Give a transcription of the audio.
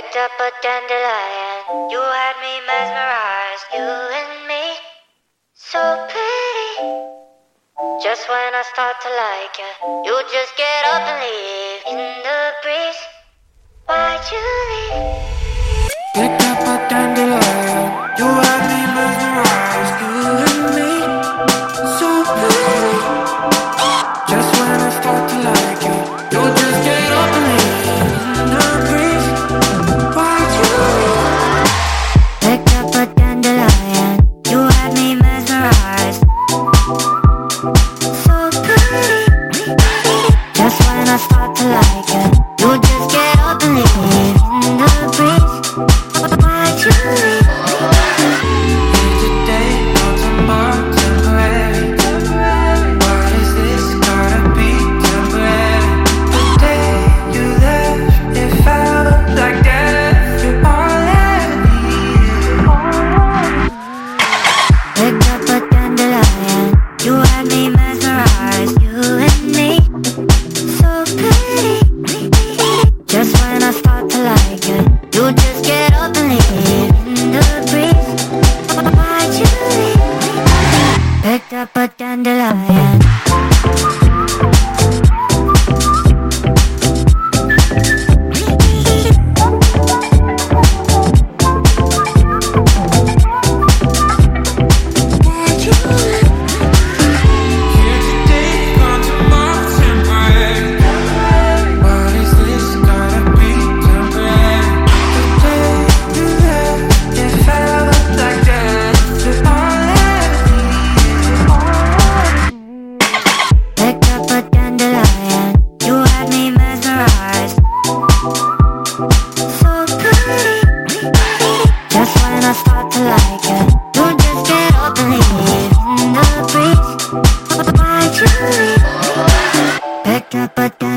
Picked up a dandelion, you had me mesmerized, you and me, so pretty. Just when I start to like you, you just get up and leave in the breeze. Why'd you leave? Picked up a dandelion, you had me mesmerized, you and me, so pretty. Just when I start to like you, you just get up and leave in the breeze. Why'd you leave? Picked up a dandelion, you had me mesmerized, so pretty. Just when I start to like you, you just get up and leave in the breeze. Why'd you leave? Today or tomorrow, temporary. Why is this gotta be temporary? The day you left, it felt like death. You're all I need. Picked up a dandelion, you had me mesmerized, you and me, so pretty. Just when I start to like you, you just get up and leave in the breeze. Why'd you leave? Picked up a dandelion. Here today, gone tomorrow, temporary. Why is this gotta be temporary? The day you left, it felt like death. You're all I need. Picked up a dandelion, you had me mesmerized, so pretty. Just when I start to like you, you just get up and leave in the breeze. Why'd you leave? Picked up a dandelion.